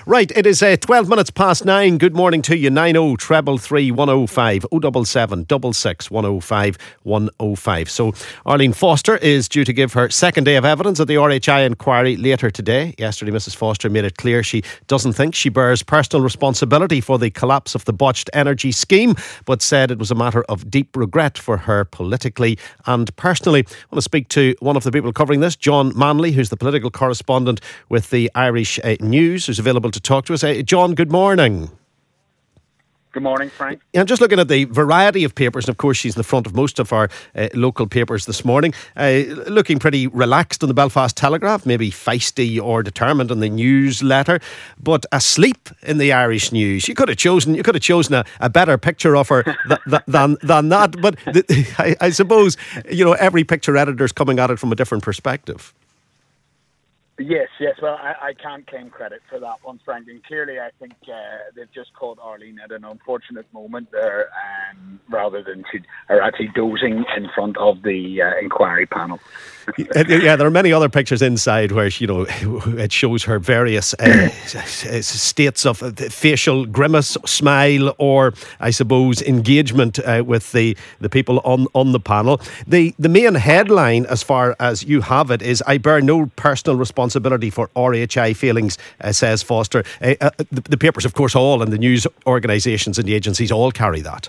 Right, it is 12 minutes past 9. Good morning to you. 90-333-105 077 66 105 105. So Arlene Foster is due to give her second day of evidence at the RHI inquiry later today. Yesterday, Mrs. Foster made it clear she doesn't think she bears personal responsibility for the collapse of the botched energy scheme, but said it was a matter of deep regret for her politically and personally. I want to speak to one of the people covering this, John Manley, who's the political correspondent with the Irish News, who's available to talk to us. John, good morning. Good morning, Frank. Yeah, I'm just looking at the variety of papers, and of course she's in the front of most of our local papers this morning, looking pretty relaxed on the Belfast Telegraph, maybe feisty or determined on the Newsletter, but asleep in the Irish News. You could have chosen a better picture of her than that, but I suppose, you know, every picture editor's coming at it from a different perspective. Yes. Well, I can't claim credit for that one, Frank. And clearly, I think they've just caught Arlene at an unfortunate moment there, rather than actually dozing in front of the inquiry panel. Yeah, there are many other pictures inside where, you know, it shows her various states of facial grimace, smile, or I suppose engagement with the people on the panel. The main headline, as far as you have it, is "I bear no personal responsibility for RHI failings," says Foster. The papers, of course, all, and the news organisations and the agencies all carry that.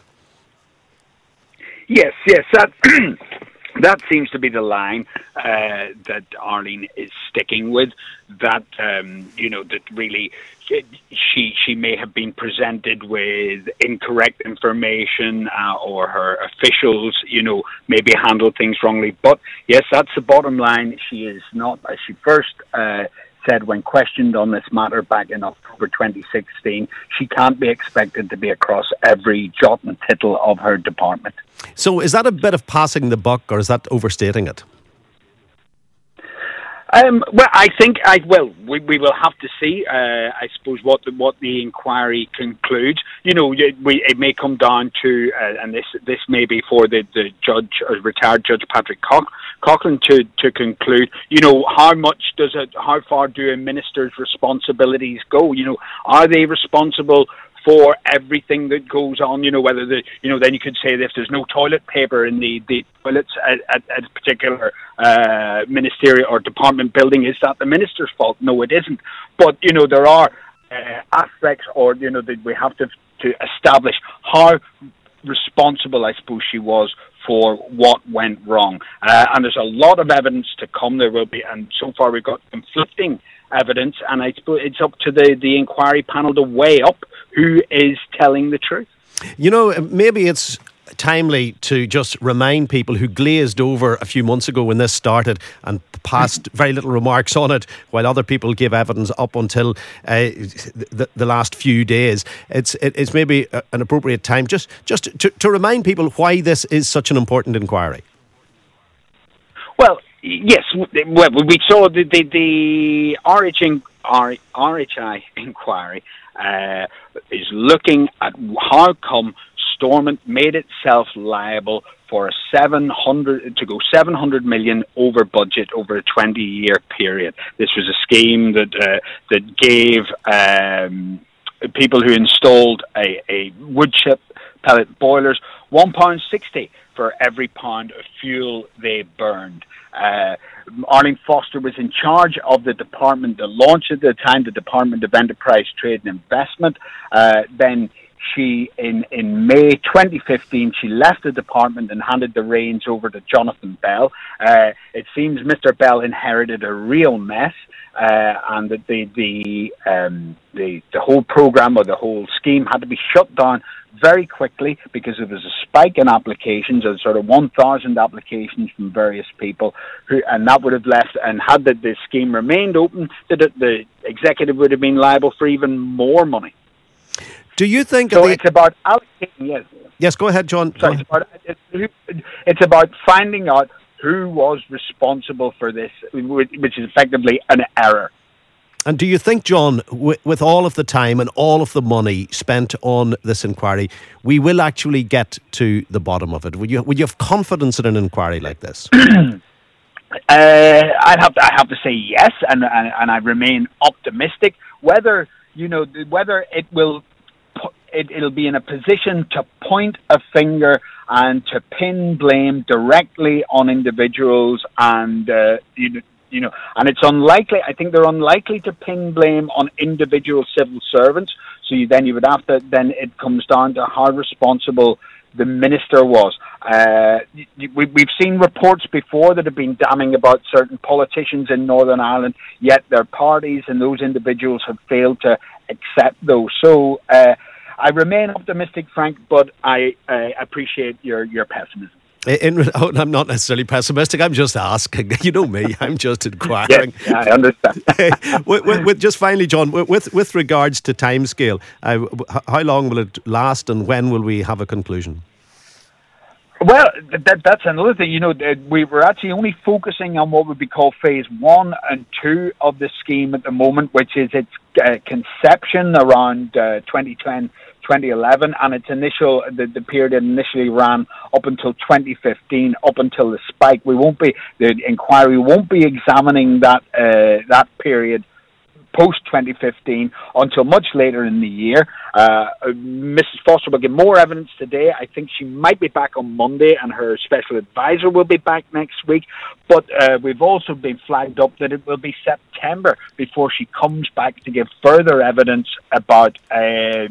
Yes, that seems to be the line that Arlene is sticking with. That that really she may have been presented with incorrect information, or her officials, maybe handled things wrongly. But yes, that's the bottom line. She is not, as she first said when questioned on this matter back in October 2016, she can't be expected to be across every jot and tittle of her department. So is that a bit of passing the buck, or is that overstating it? Well, I think we will have to see. I suppose what the inquiry concludes. It may come down to, and this may be for the judge, or retired Judge Patrick Coughlin to conclude. How far do a minister's responsibilities go? Are they responsible for everything that goes on, whether then you could say that if there's no toilet paper in the toilets at a particular ministerial or department building, is that the minister's fault? No, it isn't. But, there are aspects, or, that we have to establish how responsible, I suppose, she was for what went wrong. And there's a lot of evidence to come. There will be, and so far we've got conflicting evidence, and I suppose it's up to the inquiry panel to weigh up who is telling the truth. Maybe it's timely to just remind people who glazed over a few months ago when this started and passed very little remarks on it while other people gave evidence up until the last few days. It's maybe an appropriate time just to remind people why this is such an important inquiry. Well, yes. Well, we saw the RHI inquiry is looking at how come Stormont made itself liable for 700 million over budget over a 20-year period. This was a scheme that gave people who installed a wood chip pellet boilers £1.60 for every pound of fuel they burned. Arlene Foster was in charge of the department, the launch at the time, the Department of Enterprise, Trade and Investment. Then she, in May 2015, she left the department and handed the reins over to Jonathan Bell. It seems Mr. Bell inherited a real mess, and that the whole program, or the whole scheme, had to be shut down very quickly because there was a spike in applications, of sort of 1,000 applications from various people, and that would have left, and had the scheme remained open, the executive would have been liable for even more money. Do you think... So it's about allocating... Yes, go ahead, John. Sorry, it's about finding out who was responsible for this, which is effectively an error. And do you think, John, with all of the time and all of the money spent on this inquiry, we will actually get to the bottom of it? Would you have confidence in an inquiry like this? I have to say yes, and I remain optimistic. Whether whether it will, it'll be in a position to point a finger and to pin blame directly on individuals, and and it's unlikely. I think they're unlikely to pin blame on individual civil servants. So you would have to. Then it comes down to how responsible the minister was. We've seen reports before that have been damning about certain politicians in Northern Ireland, yet their parties and those individuals have failed to accept those. So I remain optimistic, Frank, but I appreciate your pessimism. I'm not necessarily pessimistic. I'm just asking. You know me. I'm just inquiring. Yes, I understand. with just finally, John, with regards to timescale, how long will it last, and when will we have a conclusion? Well, that's another thing. We were actually only focusing on what would be called phase 1 and 2 of the scheme at the moment, which is its conception around 2010, 2011, and its the period initially ran up until 2015, up until the spike. The inquiry won't be examining that period post 2015 until much later in the year. Mrs. Foster will get more evidence today. I think she might be back on Monday, and her special advisor will be back next week. But we've also been flagged up that it will be September before she comes back to give further evidence about the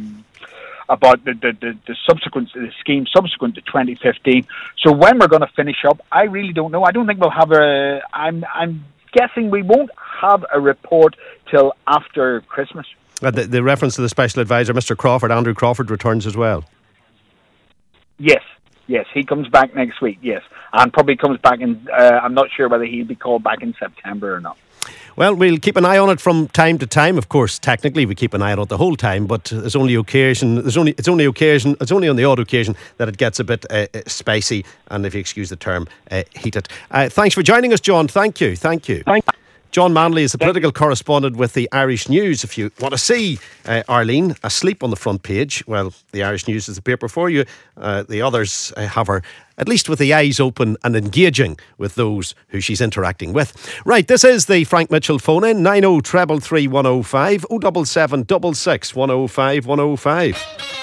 scheme subsequent to 2015. So when we're going to finish up, I really don't know. I don't think we'll have I'm guessing we won't have a report till after Christmas. The reference to the special advisor, Mr. Crawford, Andrew Crawford, returns as well. Yes, he comes back next week. Yes, and probably comes back in. I'm not sure whether he'll be called back in September or not. Well, we'll keep an eye on it from time to time. Of course, technically we keep an eye on it the whole time, but it's only on the odd occasion that it gets a bit spicy, and if you excuse the term, heated. Thanks for joining us, John. Thank you. John Manley is the political correspondent with the Irish News. If you want to see Arlene asleep on the front page, well, the Irish News is the paper for you. The others have her, at least with the eyes open and engaging with those who she's interacting with. Right, this is the Frank Mitchell phone in, 90 333 105, 077 66 105 105.